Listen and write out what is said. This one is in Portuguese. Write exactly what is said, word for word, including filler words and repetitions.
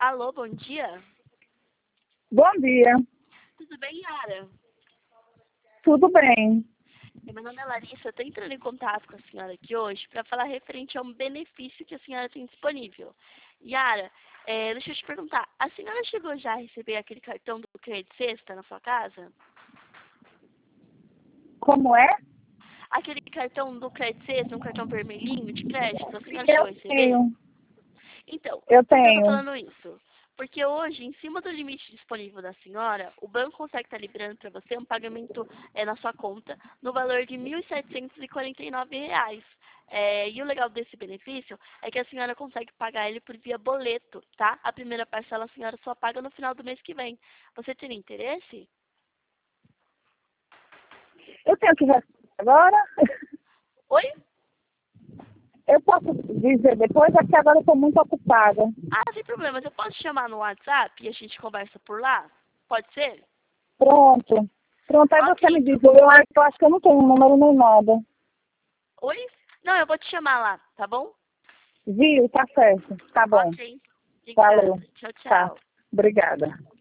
Alô, bom dia. Bom dia. Tudo bem, Yara? Tudo bem? Meu nome é Larissa, eu estou entrando em contato com a senhora aqui hoje para falar referente a um benefício que a senhora tem disponível. Yara, é, deixa eu te perguntar, a senhora chegou já a receber aquele cartão do Crédito Sexta na sua casa? Como é? Aquele cartão do Crédito Sexta, um cartão vermelhinho de crédito, a senhora chegou a Eu receber? tenho. Então, Eu por que eu tô tenho. falando isso? Porque hoje, em cima do limite disponível da senhora, o banco consegue estar liberando para você um pagamento é, na sua conta no valor de mil setecentos e quarenta e nove reais. É, e o legal desse benefício é que a senhora consegue pagar ele por via boleto, tá? A primeira parcela a senhora só paga no final do mês que vem. Você teria interesse? Eu tenho que responder agora? Oi? Eu posso dizer depois, é que agora eu estou muito ocupada. Ah, sem problemas. Eu posso te chamar no WhatsApp e a gente conversa por lá? Pode ser? Pronto. Pronto, aí você Ok, me então. diz. Eu, acho- eu acho que eu não tenho número nem nada. Oi? Não, eu vou te chamar lá, tá bom? Viu? Tá certo. Tá bom. Ok. Obrigada. Valeu. Tchau, Tá. tchau. Obrigada.